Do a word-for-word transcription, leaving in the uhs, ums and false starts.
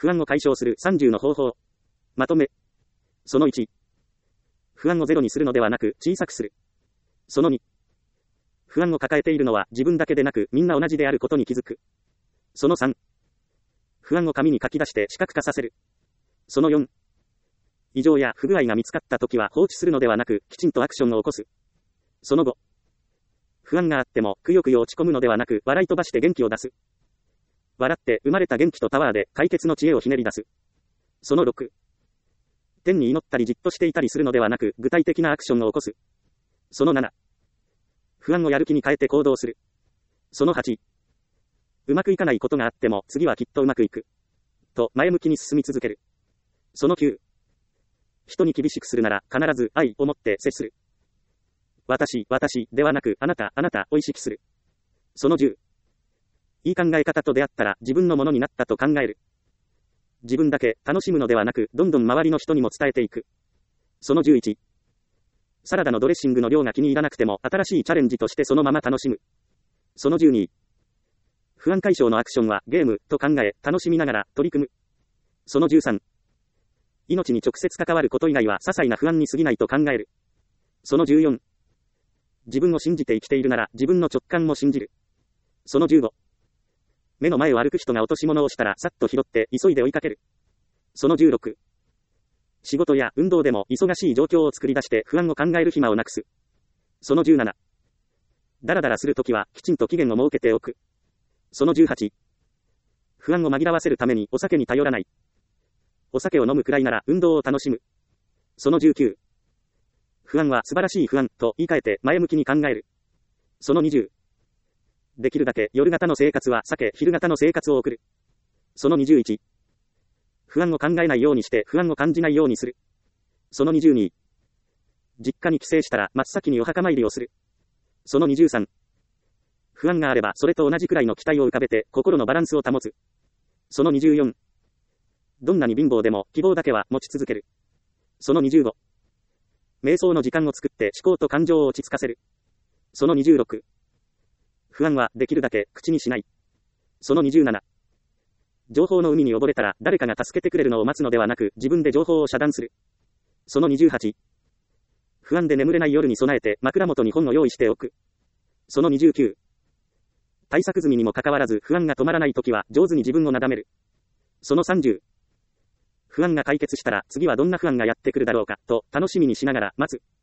不安を解消するさんじゅうの方法。まとめ。そのいち。不安をゼロにするのではなく小さくする。そのに。不安を抱えているのは自分だけでなくみんな同じであることに気づく。そのさん。不安を紙に書き出して視覚化させる。そのよん。異常や不具合が見つかったときは放置するのではなくきちんとアクションを起こす。そのご。不安があってもくよくよ落ち込むのではなく笑い飛ばして元気を出す。笑って生まれた元気とパワーで解決の知恵をひねり出す。そのろく。天に祈ったりじっとしていたりするのではなく具体的なアクションを起こす。そのなな。不安をやる気に変えて行動する。そのはち。うまくいかないことがあっても次はきっとうまくいく。と前向きに進み続ける。そのきゅう。人に厳しくするなら必ず愛を持って接する。私、私ではなくあなた、あなたを意識する。そのじゅう。いい考え方と出会ったら自分のものになったと考える。自分だけ楽しむのではなくどんどん周りの人にも伝えていく。そのじゅういち。サラダのドレッシングの量が気に入らなくても新しいチャレンジとしてそのまま楽しむ。そのじゅうに。不安解消のアクションはゲームと考え楽しみながら取り組む。そのじゅうさん。命に直接関わること以外は些細な不安に過ぎないと考える。そのじゅうよん。自分を信じて生きているなら自分の直感も信じる。そのじゅうご。目の前を歩く人が落とし物をしたらさっと拾って急いで追いかける。そのじゅうろく。仕事や運動でも忙しい状況を作り出して不安を考える暇をなくす。そのじゅうなな。だらだらするときはきちんと期限を設けておく。そのじゅうはち。不安を紛らわせるためにお酒に頼らない。お酒を飲むくらいなら運動を楽しむ。そのじゅうきゅう。不安は素晴らしい不安と言い換えて前向きに考える。そのにじゅう。できるだけ夜型の生活は避け昼型の生活を送る。そのにじゅういち。不安を考えないようにして不安を感じないようにする。そのにじゅうに。実家に帰省したら真っ先にお墓参りをする。そのにじゅうさん。不安があればそれと同じくらいの期待を浮かべて心のバランスを保つ。そのにじゅうよん。どんなに貧乏でも希望だけは持ち続ける。そのにじゅうご。瞑想の時間を作って思考と感情を落ち着かせる。そのにじゅうろく。不安はできるだけ口にしない。そのにじゅうなな。情報の海に溺れたら誰かが助けてくれるのを待つのではなく自分で情報を遮断する。そのにじゅうはち。不安で眠れない夜に備えて枕元に本を用意しておく。そのにじゅうきゅう。対策済みにもかかわらず不安が止まらないときは上手に自分をなだめる。そのさんじゅう。不安が解決したら次はどんな不安がやってくるだろうかと楽しみにしながら待つ。